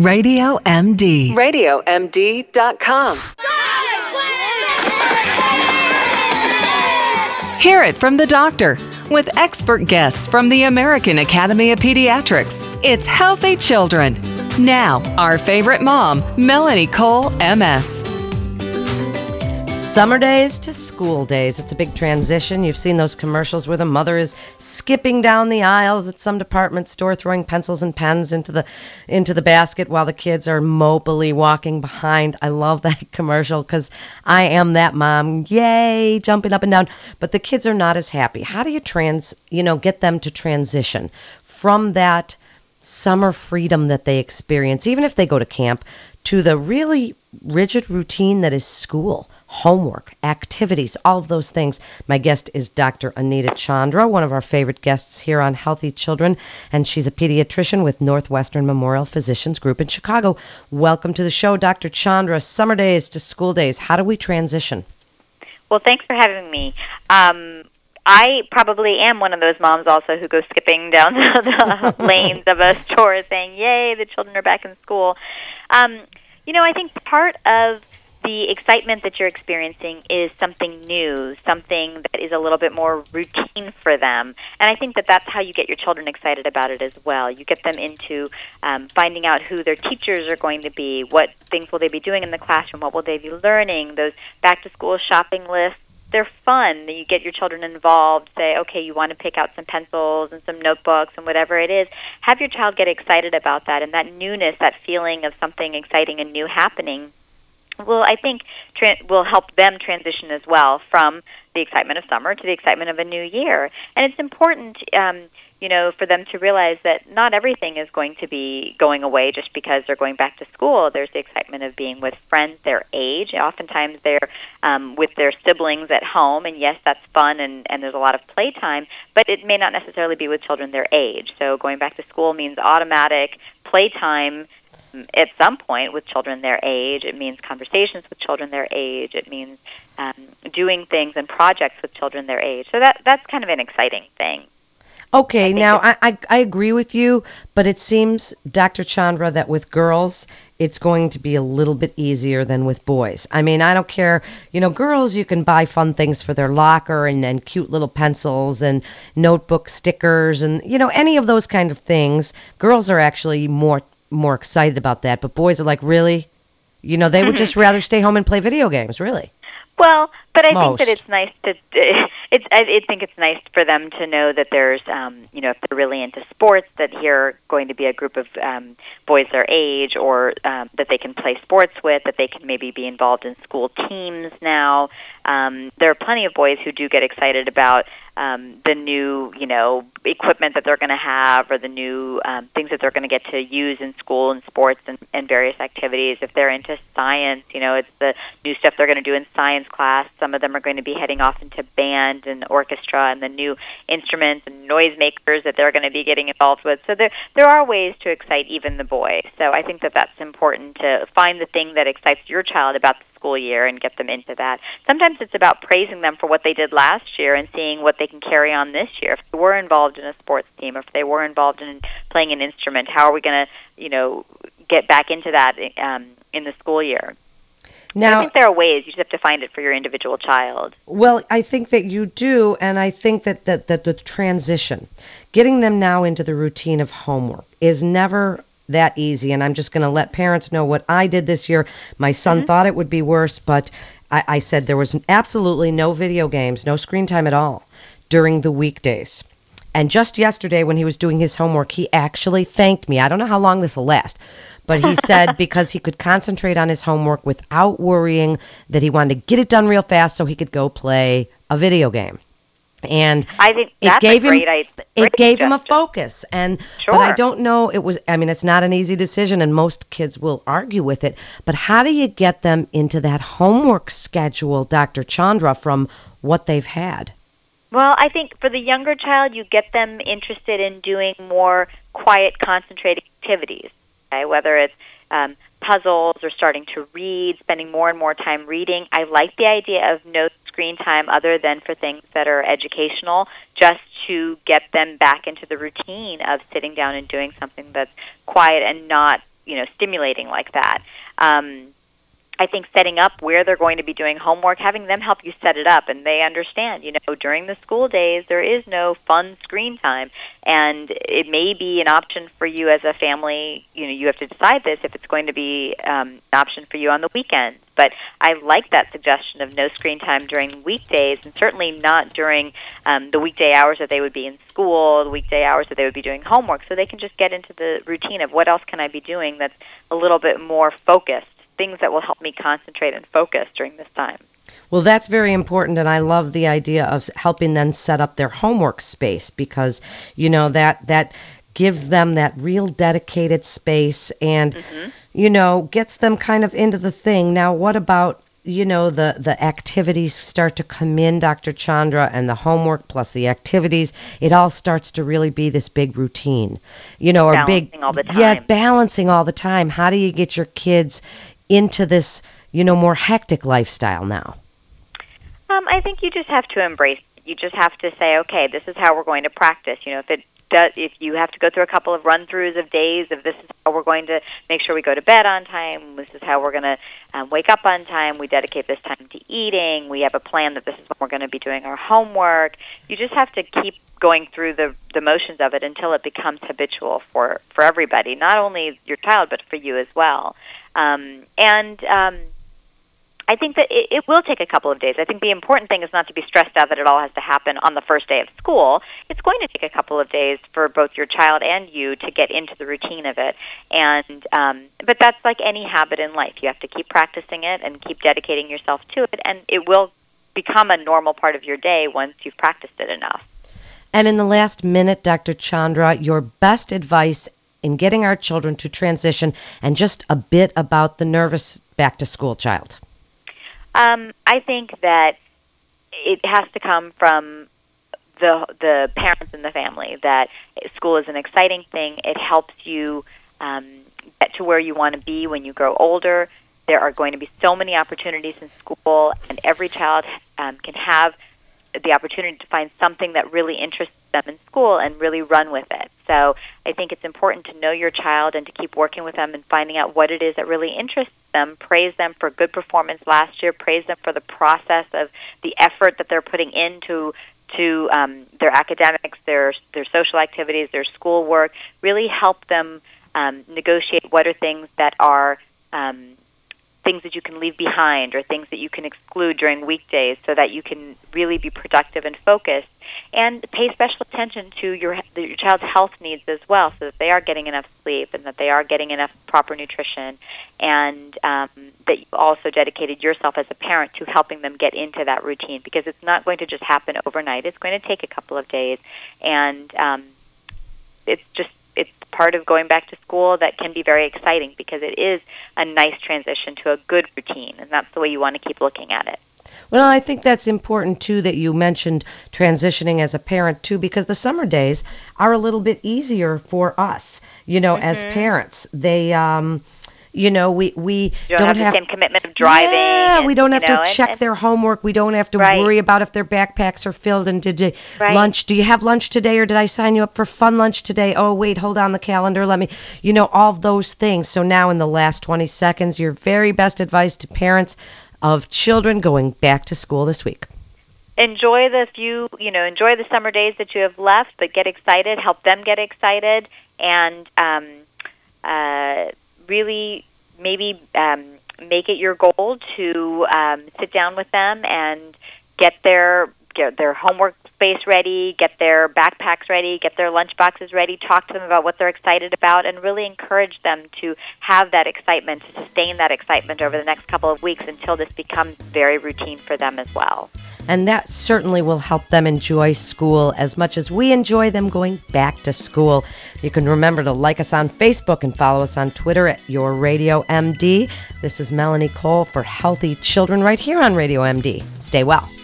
Radio MD. RadioMD.com. Hear it from the doctor with expert guests from the American Academy of Pediatrics. It's Healthy Children. Now, our favorite mom, Melanie Cole, MS. Summer days to school days. It's a big transition. You've seen those commercials where the mother is skipping down the aisles at some department store, throwing pencils and pens into the basket while the kids are mopily walking behind. I love that commercial because I am that mom. Yay, jumping up and down. But the kids are not as happy. How do you get them to transition from that summer freedom that they experience, even if they go to camp, to the really rigid routine that is school? Homework, activities, all of those things. My guest is Dr. Anita Chandra, one of our favorite guests here on Healthy Children, and she's a pediatrician with Northwestern Memorial Physicians Group in Chicago. Welcome to the show, Dr. Chandra. Summer days to school days. How do we transition? Well, thanks for having me. I probably am one of those moms also who goes skipping down the lanes of a store saying, yay, the children are back in school. I think part of the excitement that you're experiencing is something new, something that is a little bit more routine for them. And I think that that's how you get your children excited about it as well. You get them into finding out who their teachers are going to be, what things will they be doing in the classroom, what will they be learning, those back-to-school shopping lists. They're fun. You get your children involved, say, okay, you want to pick out some pencils and some notebooks and whatever it is. Have your child get excited about that, and that newness, that feeling of something exciting and new happening I think will help them transition as well from the excitement of summer to the excitement of a new year. And it's important, for them to realize that not everything is going to be going away just because they're going back to school. There's the excitement of being with friends their age. Oftentimes they're with their siblings at home, and yes, that's fun, and there's a lot of playtime, but it may not necessarily be with children their age. So going back to school means automatic playtime at some point with children their age. It means conversations with children their age. It means doing things and projects with children their age. So that's kind of an exciting thing. Okay, now I agree with you, but it seems, Dr. Chandra, that with girls, it's going to be a little bit easier than with boys. I mean, I don't care. Girls, you can buy fun things for their locker and cute little pencils and notebook stickers and, any of those kind of things. Girls are actually more excited about that, but boys are like, really? They would just rather stay home and play video games, really. Well, but I think that it's nice to. I think it's nice for them to know that there's, if they're really into sports, that here are going to be a group of boys their age, or that they can play sports with, that they can maybe be involved in school teams now. There are plenty of boys who do get excited about the new, equipment that they're going to have, or the new things that they're going to get to use in school and sports and various activities. If they're into science, it's the new stuff they're going to do in science class. Some of them are going to be heading off into band and orchestra and the new instruments and noisemakers that they're going to be getting involved with. So there are ways to excite even the boys. So I think that that's important, to find the thing that excites your child about the school year and get them into that. Sometimes it's about praising them for what they did last year and seeing what they can carry on this year. If they were involved in a sports team, if they were involved in playing an instrument, how are we going to, get back into that in the school year? Now, I think there are ways. You just have to find it for your individual child. Well, I think that you do, and I think that the transition, getting them now into the routine of homework, is never that easy. And I'm just going to let parents know what I did this year. My son thought it would be worse, but I said there was absolutely no video games, no screen time at all during the weekdays. And just yesterday when he was doing his homework, he actually thanked me. I don't know how long this will last, but he said because he could concentrate on his homework without worrying that he wanted to get it done real fast so he could go play a video game. And I think that's it gave him a focus. And sure. But I don't know, it's not an easy decision, and most kids will argue with it. But how do you get them into that homework schedule, Dr. Chandra, from what they've had? Well, I think for the younger child, you get them interested in doing more quiet, concentrated activities, okay? Whether it's puzzles or starting to read, spending more and more time reading. I like the idea of no screen time other than for things that are educational, just to get them back into the routine of sitting down and doing something that's quiet and not stimulating like that. I think setting up where they're going to be doing homework, having them help you set it up, and they understand, during the school days, there is no fun screen time, and it may be an option for you as a family. You have to decide this if it's going to be an option for you on the weekends. But I like that suggestion of no screen time during weekdays, and certainly not during the weekday hours that they would be in school, the weekday hours that they would be doing homework, so they can just get into the routine of what else can I be doing that's a little bit more focused, things that will help me concentrate and focus during this time. Well, that's very important, and I love the idea of helping them set up their homework space because, that gives them that real dedicated space and, gets them kind of into the thing. Now, what about, the activities start to come in, Dr. Chandra, and the homework plus the activities, it all starts to really be this big routine, balancing all the time. Yeah, balancing all the time. How do you get your kids into this, more hectic lifestyle now? I think you just have to embrace it. You just have to say, okay, this is how we're going to practice. If you have to go through a couple of run-throughs of days of this is how we're going to make sure we go to bed on time, this is how we're going to wake up on time, we dedicate this time to eating, we have a plan that this is when we're going to be doing our homework. You just have to keep going through the motions of it until it becomes habitual for everybody, not only your child, but for you as well. I think that it will take a couple of days. I think the important thing is not to be stressed out that it all has to happen on the first day of school. It's going to take a couple of days for both your child and you to get into the routine of it. But that's like any habit in life. You have to keep practicing it and keep dedicating yourself to it, and it will become a normal part of your day once you've practiced it enough. And in the last minute, Dr. Chandra, your best advice in getting our children to transition and just a bit about the nervous back-to-school child. I think that it has to come from the parents in the family, that school is an exciting thing. It helps you get to where you want to be when you grow older. There are going to be so many opportunities in school, and every child can have the opportunity to find something that really interests them in school and really run with it. So I think it's important to know your child and to keep working with them and finding out what it is that really interests them. Praise them for good performance last year. Praise them for the process of the effort that they're putting into their academics, their social activities, their schoolwork. Really help them negotiate what are things that are things that you can leave behind or things that you can exclude during weekdays so that you can really be productive and focused. And pay special attention to your child's health needs as well, so that they are getting enough sleep and that they are getting enough proper nutrition, and that you also dedicated yourself as a parent to helping them get into that routine, because it's not going to just happen overnight. It's going to take a couple of days, and it's part of going back to school that can be very exciting because it is a nice transition to a good routine, and that's the way you want to keep looking at it. Well, I think that's important, too, that you mentioned transitioning as a parent, too, because the summer days are a little bit easier for us, as parents. They, we don't have the same commitment of driving. Yeah, we don't have to check their homework. We don't have to worry about if their backpacks are filled and did you lunch. Do you have lunch today, or did I sign you up for fun lunch today? Oh, wait, hold on the calendar. Let me, all those things. So now in the last 20 seconds, your very best advice to parents of children going back to school this week. Enjoy enjoy the summer days that you have left, but get excited, help them get excited, and really maybe make it your goal to sit down with them and get their homework space ready, get their backpacks ready, get their lunch boxes ready, talk to them about what they're excited about, and really encourage them to have that excitement, to sustain that excitement over the next couple of weeks until this becomes very routine for them as well. And that certainly will help them enjoy school as much as we enjoy them going back to school. You can remember to like us on Facebook and follow us on Twitter at Your Radio MD. This is Melanie Cole for Healthy Children right here on Radio MD. Stay well.